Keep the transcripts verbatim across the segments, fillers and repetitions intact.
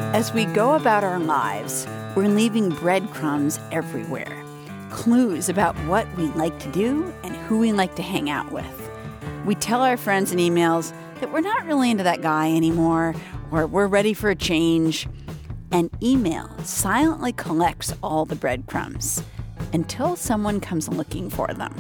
As we go about our lives, we're leaving breadcrumbs everywhere. Clues about what we like to do and who we like to hang out with. We tell our friends in emails that we're not really into that guy anymore, or we're ready for a change. And email silently collects all the breadcrumbs until someone comes looking for them.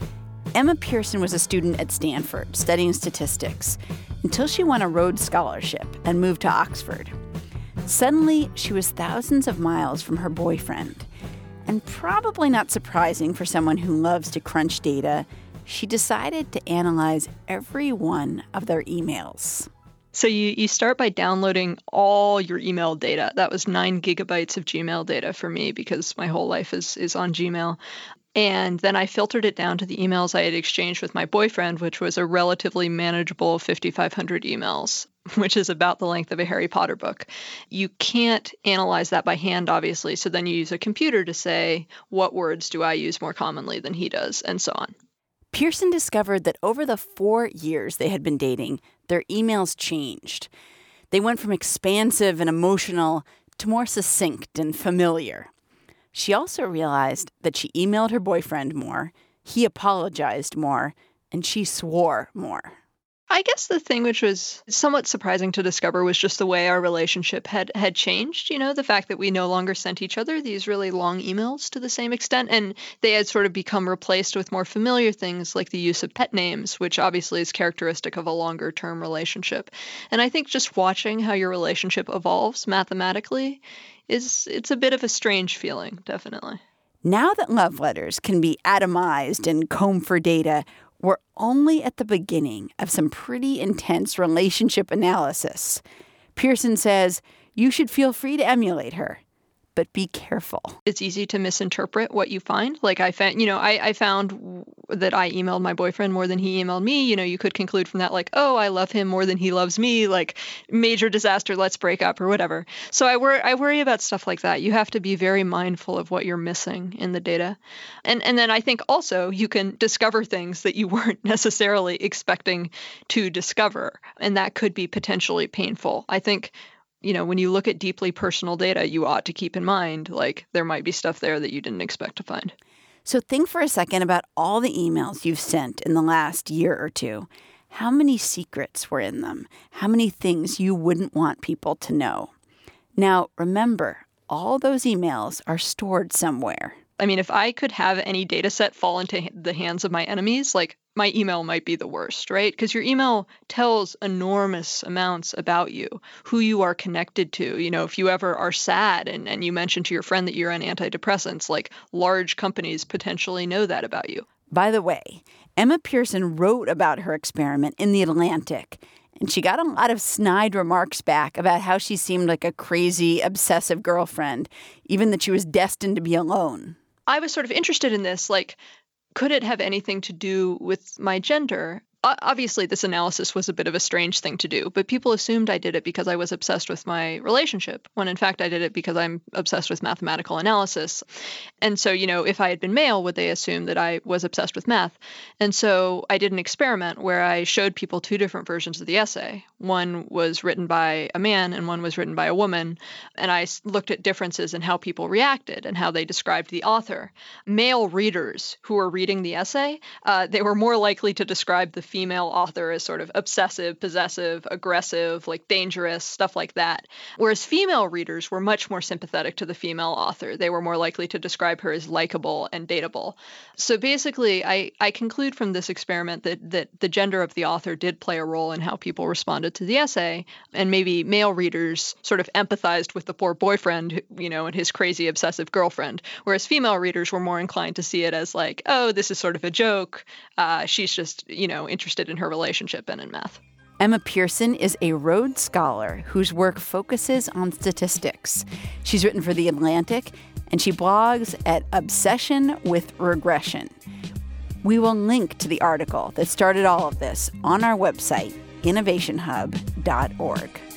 Emma Pearson was a student at Stanford studying statistics until she won a Rhodes Scholarship and moved to Oxford. Suddenly, she was thousands of miles from her boyfriend. And probably not surprising for someone who loves to crunch data, she decided to analyze every one of their emails. So you, you start by downloading all your email data. That was nine gigabytes of Gmail data for me because my whole life is, is on Gmail. And then I filtered it down to the emails I had exchanged with my boyfriend, which was a relatively manageable fifty-five hundred emails, which is about the length of a Harry Potter book. You can't analyze that by hand, obviously. So then you use a computer to say, what words do I use more commonly than he does, and so on. Pearson discovered that over the four years they had been dating, their emails changed. They went from expansive and emotional to more succinct and familiar. She also realized that she emailed her boyfriend more, he apologized more, and she swore more. I guess the thing which was somewhat surprising to discover was just the way our relationship had, had changed. You know, the fact that we no longer sent each other these really long emails to the same extent, and they had sort of become replaced with more familiar things like the use of pet names, which obviously is characteristic of a longer term relationship. And I think just watching how your relationship evolves mathematically is it's a bit of a strange feeling, definitely. Now that love letters can be atomized and combed for data, we're only at the beginning of some pretty intense relationship analysis. Pearson says you should feel free to emulate her, but be careful. It's easy to misinterpret what you find. Like I found, you know, I, I found that I emailed my boyfriend more than he emailed me. You know, you could conclude from that, like, oh, I love him more than he loves me, like major disaster, let's break up or whatever. So I worry, I worry about stuff like that. You have to be very mindful of what you're missing in the data. And and then I think also you can discover things that you weren't necessarily expecting to discover. And that could be potentially painful. I think, you know, when you look at deeply personal data, you ought to keep in mind, like, there might be stuff there that you didn't expect to find. So think for a second about all the emails you've sent in the last year or two. How many secrets were in them? How many things you wouldn't want people to know? Now, remember, all those emails are stored somewhere. I mean, if I could have any data set fall into the hands of my enemies, like, my email might be the worst, right? Because your email tells enormous amounts about you, who you are connected to. You know, if you ever are sad and, and you mention to your friend that you're on antidepressants, like large companies potentially know that about you. By the way, Emma Pearson wrote about her experiment in The Atlantic, and she got a lot of snide remarks back about how she seemed like a crazy, obsessive girlfriend, even that she was destined to be alone. I was sort of interested in this, like, could it have anything to do with my gender? Obviously, this analysis was a bit of a strange thing to do, but people assumed I did it because I was obsessed with my relationship, when in fact I did it because I'm obsessed with mathematical analysis. And so, you know, if I had been male, would they assume that I was obsessed with math? And so I did an experiment where I showed people two different versions of the essay. One was written by a man and one was written by a woman. And I looked at differences in how people reacted and how they described the author. Male readers who were reading the essay, uh, they were more likely to describe the female author as sort of obsessive, possessive, aggressive, like dangerous, stuff like that. Whereas female readers were much more sympathetic to the female author. They were more likely to describe her as likable and dateable. So basically, I, I conclude from this experiment that, that the gender of the author did play a role in how people responded to the essay. And maybe male readers sort of empathized with the poor boyfriend, you know, and his crazy obsessive girlfriend. Whereas female readers were more inclined to see it as like, oh, this is sort of a joke. Uh, she's just, you know, interested in her relationship and in math. Emma Pearson is a Rhodes Scholar whose work focuses on statistics. She's written for The Atlantic, and she blogs at Obsession with Regression. We will link to the article that started all of this on our website, innovation hub dot org.